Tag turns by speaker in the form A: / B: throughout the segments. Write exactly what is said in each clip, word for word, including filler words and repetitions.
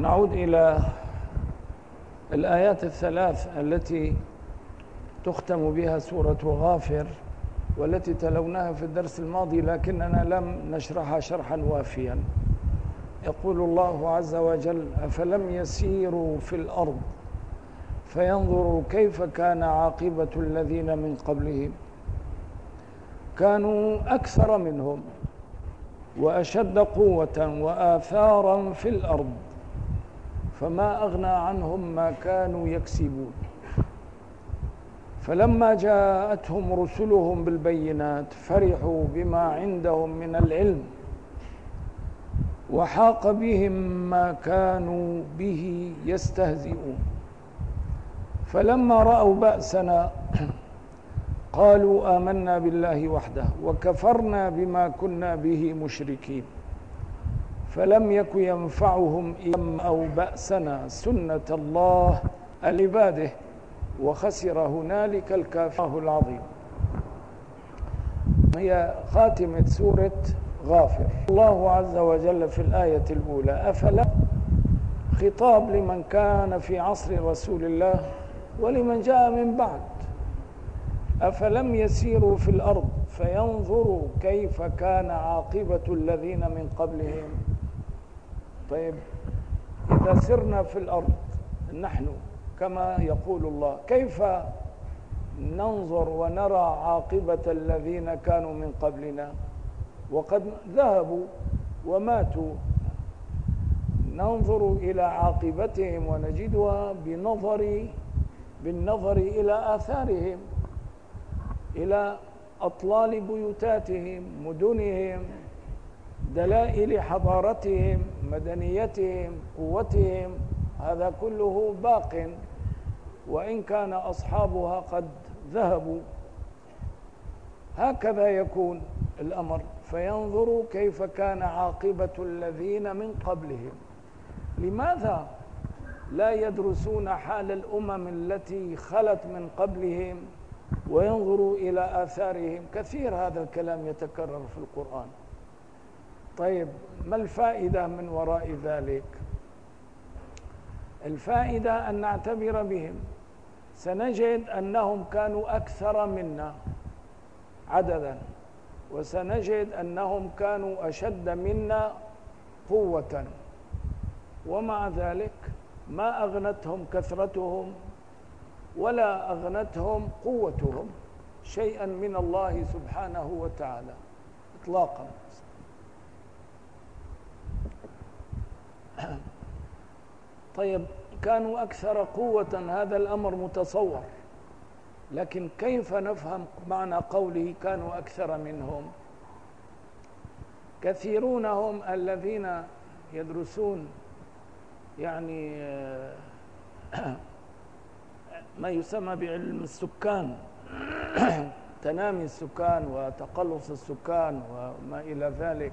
A: نعود إلى الآيات الثلاث التي تختم بها سورة غافر، والتي تلوناها في الدرس الماضي لكننا لم نشرحها شرحا وافيا. يقول الله عز وجل: أفلم يسيروا في الأرض فينظروا كيف كان عاقبة الذين من قبلهم كانوا أكثر منهم وأشد قوة وآثارا في الأرض فما أغنى عنهم ما كانوا يكسبون فلما جاءتهم رسلهم بالبينات فرحوا بما عندهم من العلم وحاق بهم ما كانوا به يستهزئون فلما رأوا بأسنا قالوا آمنا بالله وحده وكفرنا بما كنا به مشركين فلم يك ينفعهم إيمان أو بأسنا سنة الله لعباده وخسر هنالك الكافر العظيم. هي خاتمة سورة غافر. الله عز وجل في الآية الأولى: أفلا، خطاب لمن كان في عصر رسول الله ولمن جاء من بعد. أفلم يسيروا في الأرض فينظروا كيف كان عاقبة الذين من قبلهم. طيب، إذا سرنا في الأرض نحن كما يقول الله، كيف ننظر ونرى عاقبة الذين كانوا من قبلنا وقد ذهبوا وماتوا؟ ننظر إلى عاقبتهم ونجدها بنظر بالنظر إلى آثارهم، إلى أطلال بيوتاتهم، مدنهم، دلائل حضارتهم، مدنيتهم، قوتهم. هذا كله باق وإن كان أصحابها قد ذهبوا. هكذا يكون الأمر، فينظروا كيف كان عاقبة الذين من قبلهم. لماذا لا يدرسون حال الأمم التي خلت من قبلهم وينظروا إلى آثارهم؟ كثير هذا الكلام يتكرر في القرآن. طيب، ما الفائدة من وراء ذلك؟ الفائدة أن نعتبر بهم. سنجد أنهم كانوا أكثر منا عددا، وسنجد أنهم كانوا أشد منا قوة، ومع ذلك ما أغنتهم كثرتهم ولا أغنتهم قوتهم شيئا من الله سبحانه وتعالى إطلاقا. طيب، كانوا أكثر قوة، هذا الأمر متصور، لكن كيف نفهم معنى قوله كانوا أكثر منهم؟ كثيرون هم الذين يدرسون يعني ما يسمى بعلم السكان تنامي السكان وتقلص السكان وما إلى ذلك،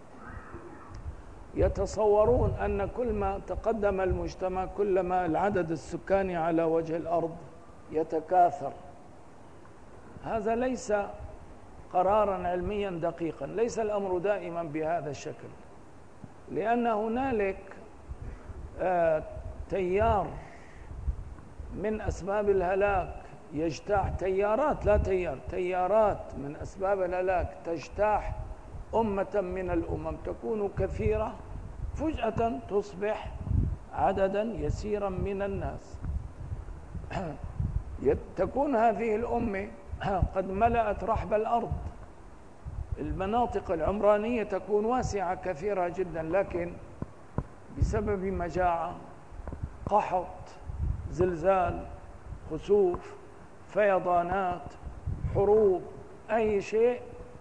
A: يتصورون أن كل ما تقدم المجتمع كلما العدد السكاني على وجه الأرض يتكاثر. هذا ليس قرارا علميا دقيقا، ليس الأمر دائما بهذا الشكل، لأن هنالك آه تيار من أسباب الهلاك يجتاح، تيارات لا تيار تيارات من أسباب الهلاك تجتاح أمة من الأمم، تكون كثيرة فجأة تصبح عددا يسيرا من الناس. تكون هذه الأمة قد ملأت رحب الأرض، المناطق العمرانية تكون واسعة كثيرة جدا، لكن بسبب مجاعة، قحط، زلزال، خسوف، فيضانات، حروب، أي شيء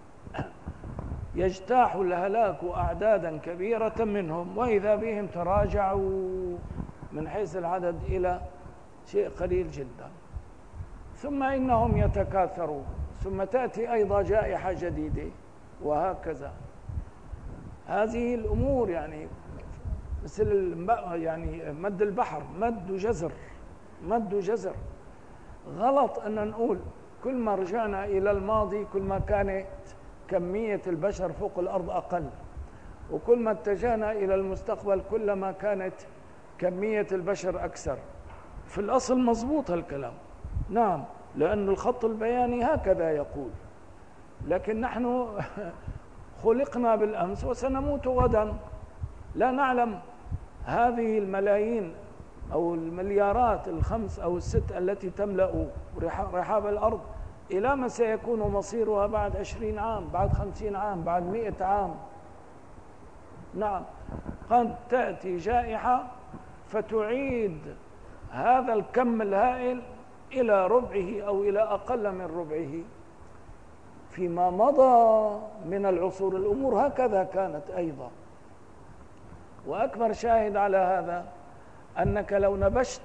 A: يجتاح الهلاك أعدادا كبيرة منهم، وإذا بهم تراجعوا من حيث العدد إلى شيء قليل جدا، ثم إنهم يتكاثرون، ثم تأتي أيضا جائحة جديدة، وهكذا. هذه الأمور يعني مثل يعني مد البحر، مد جزر مد جزر. غلط أن نقول كل ما رجعنا إلى الماضي كل ما كانت كمية البشر فوق الأرض أقل، وكل ما اتجهنا إلى المستقبل كلما كانت كمية البشر أكثر. في الأصل مضبوط هالكلام، نعم، لأن الخط البياني هكذا يقول، لكن نحن خلقنا بالأمس وسنموت غدا، لا نعلم هذه الملايين أو المليارات الخمس أو الست التي تملأ رحاب الأرض إلى ما سيكون مصيرها بعد عشرين عام، بعد خمسين عام، بعد مئة عام. نعم، قد تأتي جائحة فتعيد هذا الكم الهائل إلى ربعه أو إلى أقل من ربعه. فيما مضى من العصور الأمور هكذا كانت أيضا. وأكبر شاهد على هذا أنك لو نبشت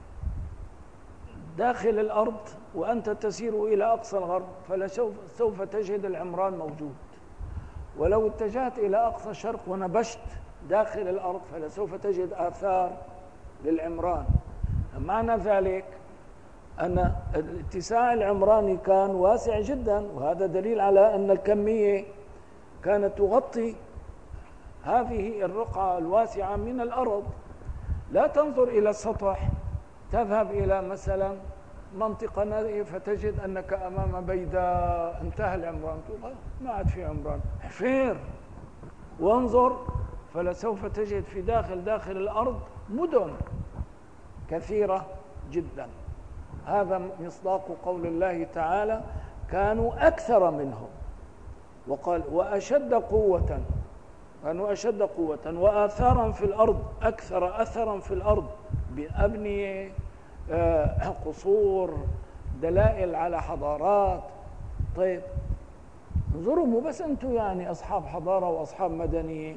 A: داخل الأرض وأنت تسير إلى أقصى الغرب فلسوف تجد العمران موجود، ولو اتجهت إلى أقصى الشرق ونبشت داخل الأرض فلسوف تجد آثار للعمران. معنى ذلك أن الاتساع العمراني كان واسع جدا، وهذا دليل على أن الكمية كانت تغطي هذه الرقعة الواسعة من الأرض. لا تنظر إلى السطح، تذهب إلى مثلا منطقة نائية فتجد أنك أمام بيداء، انتهى العمران، تقول ما عاد في عمران، حفير. وانظر فلسوف تجد في داخل داخل الأرض مدن كثيرة جدا. هذا مصداق قول الله تعالى كانوا أكثر منهم، وقال وأشد قوة، كانوا أشد قوة وآثارا في الأرض، أكثر أثرا في الأرض بأبنية، قصور، دلائل على حضارات. طيب انظروا، مو بس أنتم يعني أصحاب حضارة وأصحاب مدنية،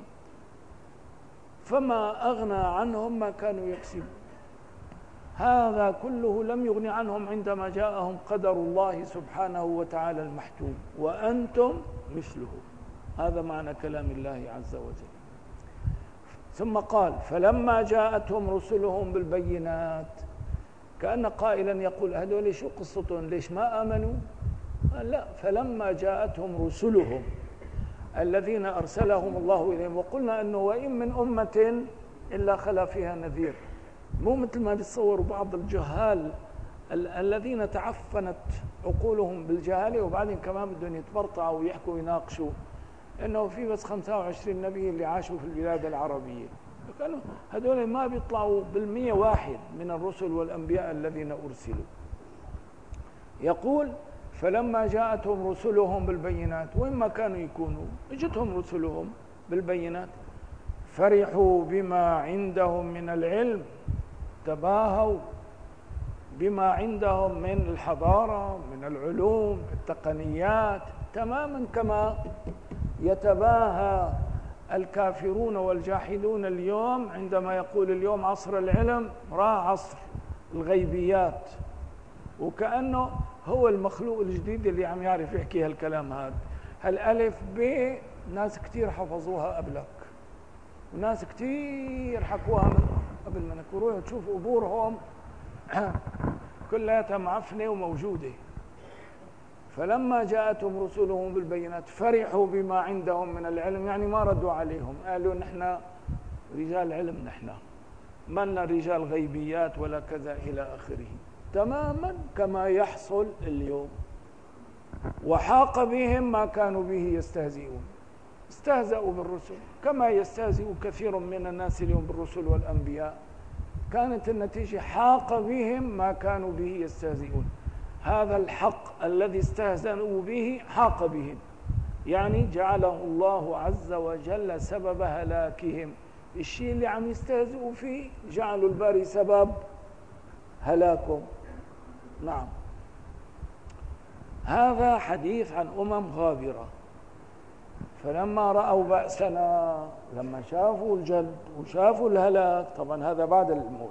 A: فما أغنى عنهم ما كانوا يكسبون. هذا كله لم يغن عنهم عندما جاءهم قدر الله سبحانه وتعالى المحتوم، وأنتم مثله. هذا معنى كلام الله عز وجل. ثم قال فلما جاءتهم رسلهم بالبينات، كأن قائلا يقول هذول شو قصتهم، ليش ما آمنوا؟ قال لا، فلما جاءتهم رسلهم الذين أرسلهم الله إليهم. وقلنا أنه وإن من أمة إلا خلا فيها نذير. مو مثل ما بيتصوروا بعض الجهال ال الذين تعفنت عقولهم بالجهالة، وبعدين كمان بدهم يتبرطعوا ويحكوا ويناقشوا انه في بس خمسة وعشرين نبي اللي عاشوا في البلاد العربية. قالوا هذول ما بيطلعوا بالمية واحد من الرسل والأنبياء الذين أرسلوا. يقول فلما جاءتهم رسلهم بالبينات، وين ما كانوا يكونوا اجتهم رسلهم بالبينات، فرحوا بما عندهم من العلم، تباهوا بما عندهم من الحضارة، من العلوم، التقنيات، تماما كما يتباهى الكافرون والجاحدون اليوم عندما يقول اليوم عصر العلم، راح عصر الغيبيات، وكأنه هو المخلوق الجديد اللي عم يعرف يحكي هالكلام هذا. هالألف ب ناس كتير حفظوها قبلك، وناس كتير حكوها من قبل منك، وروحوا تشوف قبورهم كلها معفنة وموجودة. فلما جاءتهم رسلهم بالبينات فرحوا بما عندهم من العلم، يعني ما ردوا عليهم، قالوا نحن رجال علم، نحن ما لنا رجال غيبيات ولا كذا إلى آخره، تماما كما يحصل اليوم. وحاق بهم ما كانوا به يستهزئون، استهزأوا بالرسل كما يستهزئ كثير من الناس اليوم بالرسل والأنبياء. كانت النتيجة حاق بهم ما كانوا به يستهزئون. هذا الحق الذي استهزأوا به حاق بهم، يعني جعله الله عز وجل سبب هلاكهم. الشيء اللي عم يستهزئوا فيه جعلوا الباري سبب هلاكهم. نعم، هذا حديث عن أمم غابرة. فلما رأوا بأسنا، لما شافوا الجلد وشافوا الهلاك، طبعا هذا بعد الموت.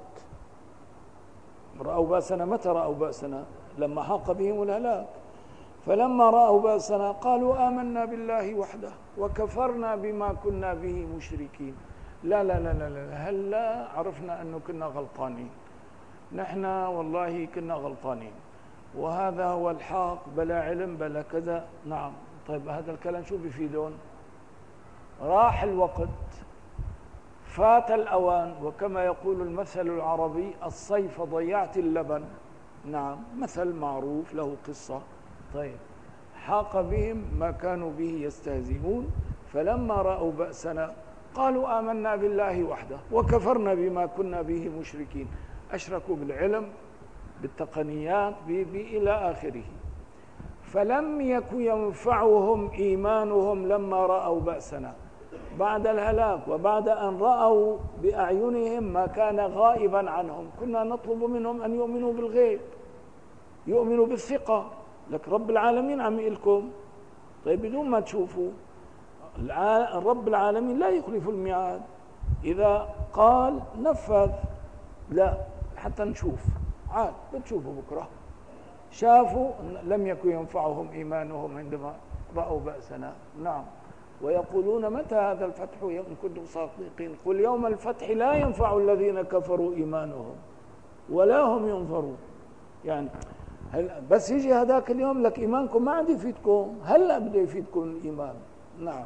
A: رأوا بأسنا، متى رأوا بأسنا؟ لما حاق بهم الهلاك. فلما رأوا بأسنا قالوا آمنا بالله وحده وكفرنا بما كنا به مشركين. لا لا لا لا, لا. هلا عرفنا أنه كنا غلطانين، نحن والله كنا غلطانين، وهذا هو الحق، بلا علم بلا كذا. نعم، طيب هذا الكلام شو بيفيدون؟ راح الوقت، فات الأوان، وكما يقول المثل العربي الصيف ضيعت اللبن. نعم، مثل معروف له قصة. طيب، حاق بهم ما كانوا به يستهزئون، فلما رأوا بأسنا قالوا آمنا بالله وحده وكفرنا بما كنا به مشركين. أشركوا بالعلم، بالتقنيات، إلى آخره. فلم يكن ينفعهم إيمانهم لما رأوا بأسنا، بعد الهلاك وبعد أن رأوا بأعينهم ما كان غائبا عنهم. كنا نطلب منهم أن يؤمنوا بالغيب، يؤمنوا بالثقة، لك رب العالمين عم يقلكم. طيب، بدون ما تشوفوا، رب العالمين لا يخلف الميعاد، إذا قال نفذ. لا، حتى نشوف، عاد بتشوفوا بكرة. شافوا لم يكن ينفعهم إيمانهم عندما رأوا بأسنا. نعم، ويقولون متى هذا الفتح إن كنتم صادقين؟ قل يوم الفتح لا ينفع الذين كفروا إيمانهم ولا هم ينظرون. يعني بس يجي هذاك اليوم لك إيمانكم ما عاد يفيدكم، هلا بده يفيدكم الإيمان. نعم.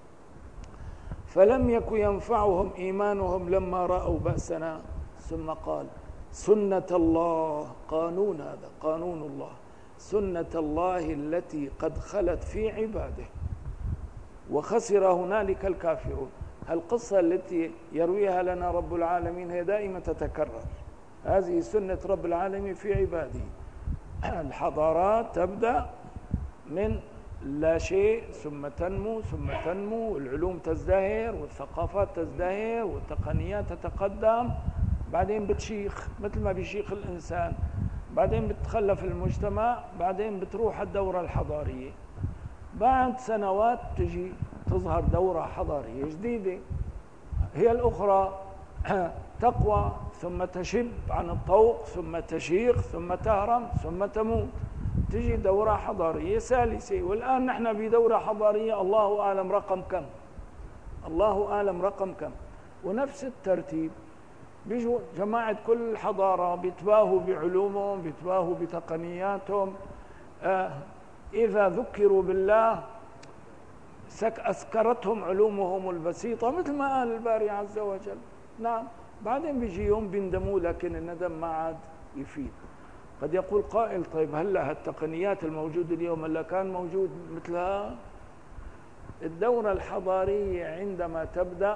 A: فلم يكن ينفعهم إيمانهم لما رأوا بأسنا، ثم قال سنة الله، قانون، هذا قانون الله، سنة الله التي قد خلت في عباده وخسر هنالك الكافرون. القصة التي يرويها لنا رب العالمين هي دائما تتكرر، هذه سنة رب العالمين في عباده. الحضارات تبدأ من لا شيء ثم تنمو ثم تنمو، والعلوم تزدهر والثقافات تزدهر والتقنيات تتقدم، بعدين بتشيخ مثل ما بيشيخ الإنسان، بعدين بتخلف المجتمع، بعدين بتروح الدورة الحضارية. بعد سنوات تجي تظهر دورة حضارية جديدة هي الأخرى، تقوى ثم تشب عن الطوق ثم تشيخ ثم تهرم ثم تموت، تجي دورة حضارية ثالثة. والآن نحن بدورة حضارية الله أعلم رقم كم، الله أعلم رقم كم. ونفس الترتيب بيجوا جماعة كل حضارة بيتباهوا بعلومهم، بيتباهوا بتقنياتهم. آه إذا ذكروا بالله أسكرتهم علومهم البسيطة، مثل ما قال الباري عز وجل. نعم، بعدين بيجي يوم بيندموا، لكن الندم ما عاد يفيد. قد يقول قائل طيب هلا هالتقنيات الموجودة اليوم هلا كان موجود مثلها؟ الدورة الحضارية عندما تبدأ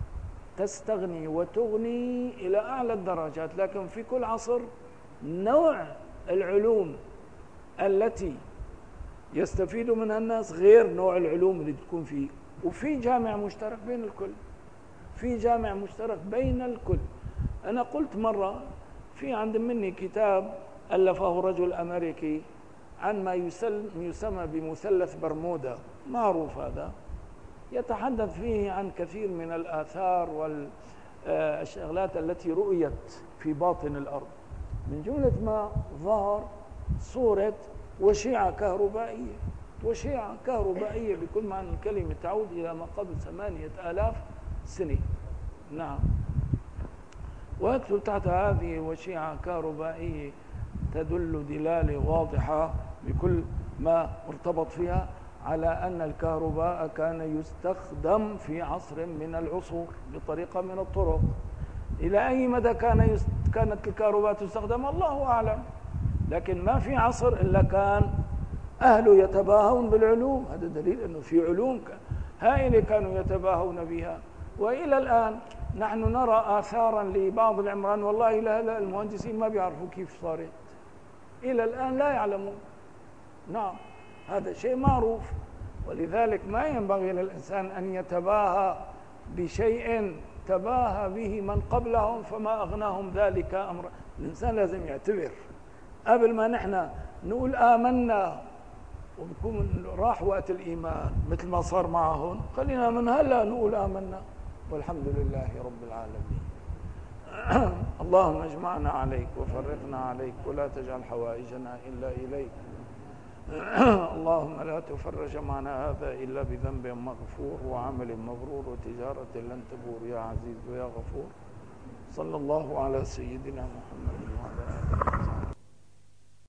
A: تستغني وتغني إلى أعلى الدرجات، لكن في كل عصر نوع العلوم التي يستفيد منها الناس غير نوع العلوم اللي تكون فيه. وفي جامع مشترك بين الكل، في جامع مشترك بين الكل. أنا قلت مرة في عند مني كتاب ألفه رجل أمريكي عن ما يسمى بمثلث برمودا، معروف هذا، يتحدث فيه عن كثير من الآثار والشغلات التي رؤيت في باطن الأرض. من جملة ما ظهر صورة وشيعة كهربائية، وشيعة كهربائية بكل معنى الكلمة، تعود إلى ما قبل ثمانية آلاف سنة. نعم، ويكتب تحت هذه وشيعة كهربائية تدل دلالة واضحة بكل ما ارتبط فيها على أن الكهرباء كان يستخدم في عصر من العصور بطريقة من الطرق. إلى أي مدى كان يست... كانت الكهرباء تستخدم الله أعلم، لكن ما في عصر إلا كان أهله يتباهون بالعلوم. هذا دليل أنه في علوم هائلة كانوا يتباهون بها. وإلى الآن نحن نرى آثارا لبعض العمران، والله لا المهندسين ما بيعرفوا كيف صارت، إلى الآن لا يعلمون. نعم، هذا شيء معروف. ولذلك ما ينبغي للإنسان أن يتباهى بشيء تباهى به من قبلهم فما أغناهم ذلك أمر. الإنسان لازم يعتبر قبل ما نحن نقول آمنا وبكون راح وقت الإيمان مثل ما صار معهم، خلينا من هلا نقول آمنا والحمد لله رب العالمين. اللهم اجمعنا عليك وفرقنا عليك ولا تجعل حوائجنا إلا إليك. اللهم لا تفرج معنا هذا إلا بذنب مغفور وعمل مبرور وتجارة لن تبور يا عزيز ويا غفور. صلى الله على سيدنا محمد.